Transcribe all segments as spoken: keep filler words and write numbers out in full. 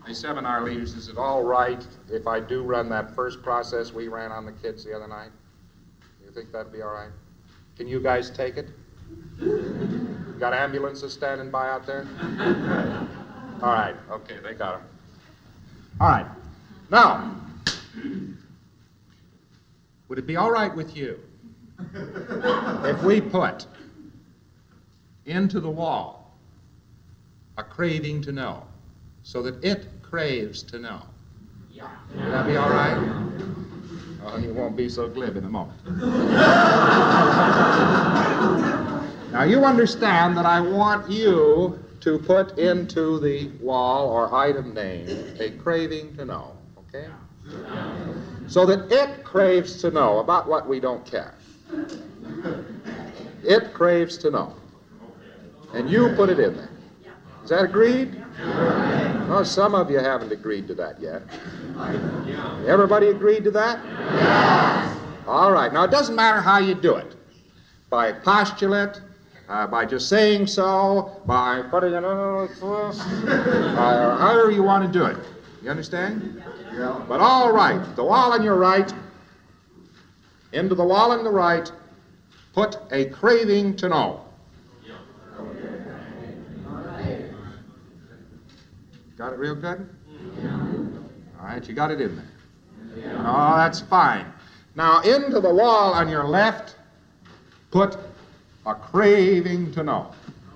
Hey, seminar leaders, is it all right if I do run that first process we ran on the kids the other night? You think that'd be all right? Can you guys take it? Got ambulances standing by out there? All right, okay, they got them. All right, now, would it be all right with you if we put into the wall a craving to know, so that it craves to know? Yeah. Would that be all right? Oh, you won't be so glib in a moment. Now, you understand that I want you to put into the wall or item name a craving to know, okay? So that it craves to know about what we don't care. It craves to know. And you put it in there. Is that agreed? Oh, some of you haven't agreed to that yet. Everybody agreed to that? Yes. All right. Now, it doesn't matter how you do it. By postulate, uh, by just saying so, by putting it on, uh, however you want to do it. You understand? Yeah. But all right. The wall on your right, into the wall on the right, put a craving to know. Got it real good? Yeah. All right, you got it in there. Yeah. Oh, that's fine. Now, into the wall on your left, put a craving to know.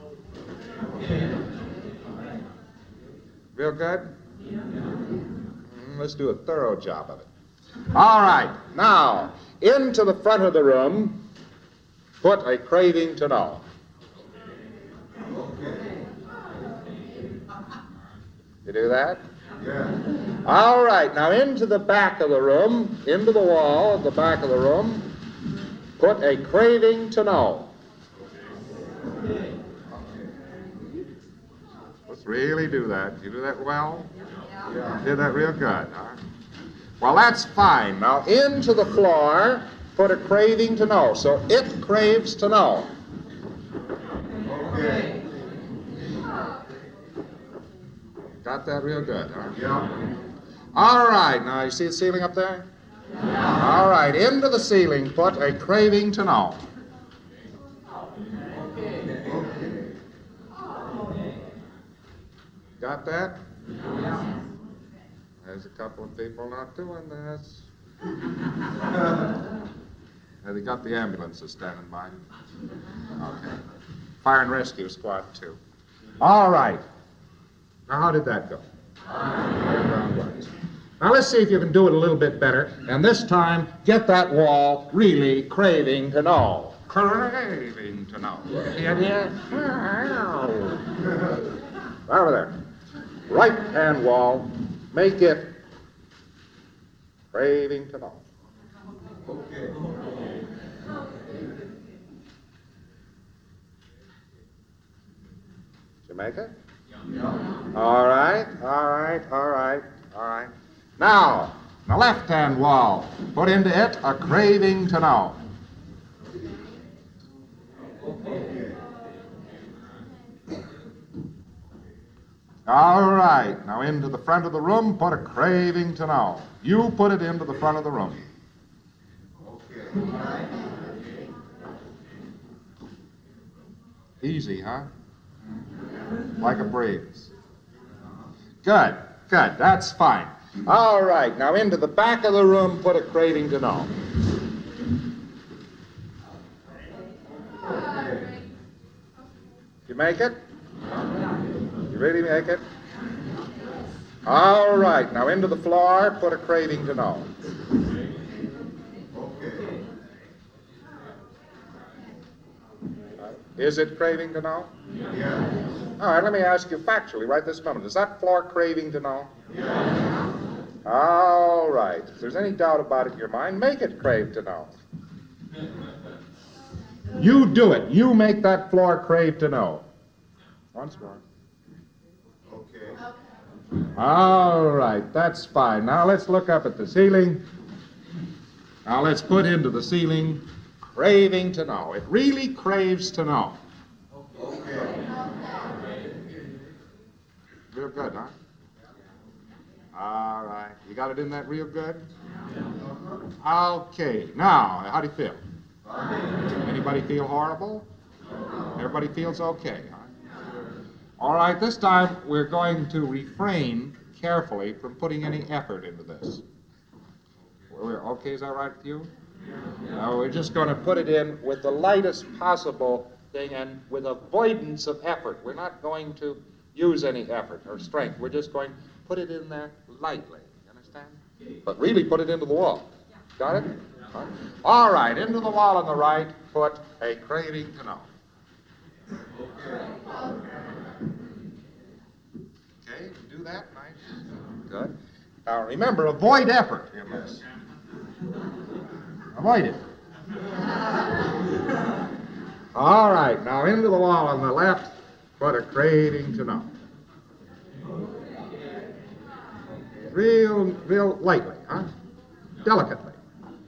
Real good? Yeah. Mm, let's do a thorough job of it. All right, now, into the front of the room, put a craving to know. You do that? Yeah. All right, now into the back of the room, into the wall at the back of the room, put a craving to know. Let's really do that. You do that well? Yeah. You did that real good, huh? Well, that's fine. Now into the floor, put a craving to know. So it craves to know. Okay. Got that real good, huh? Yeah. All right, now you see the ceiling up there? Yeah. All right, into the ceiling, put a craving to know. Okay. Got that? Yeah. There's a couple of people not doing this. Have they got the ambulances standing by? Okay. Fire and rescue squad, too. All right. Now, how did that go? Now, let's see if you can do it a little bit better. And this time, get that wall really craving to know. Craving to know. See the idea? Over there. Right-hand wall, make it craving to know. Okay. Did you make it? All right, all right, all right, all right. Now, the left-hand wall, put into it a craving to know. All right, now into the front of the room, put a craving to know. You put it into the front of the room. Easy, huh? Like a breeze. Good, good, that's fine. All right, now into the back of the room, put a craving to know. You make it? You really make it? All right, now into the floor, put a craving to know. Is it craving to know? Yeah. All right, let me ask you factually right this moment. Is that floor craving to know? Yeah. All right. If there's any doubt about it in your mind, make it crave to know. You do it. You make that floor crave to know. Once more. Okay. All right, that's fine. Now let's look up at the ceiling. Now let's put into the ceiling craving to know. It really craves to know. Okay. Real good, huh? All right. You got it in that real good? Okay. Now, how do you feel? Anybody feel horrible? Everybody feels okay, huh? All right, this time we're going to refrain carefully from putting any effort into this. We're, okay, is that right with you? Now, we're just going to put it in with the lightest possible thing and with avoidance of effort. We're not going to use any effort or strength. We're just going to put it in there lightly. You understand? But really put it into the wall. Got it? All right, into the wall on the right, put a craving to know. Okay, you do that, nice. Good. Now remember, avoid effort in this. Avoid it. All right, now into the wall on the left, put a craving to know. Real, real lightly, huh? Delicately.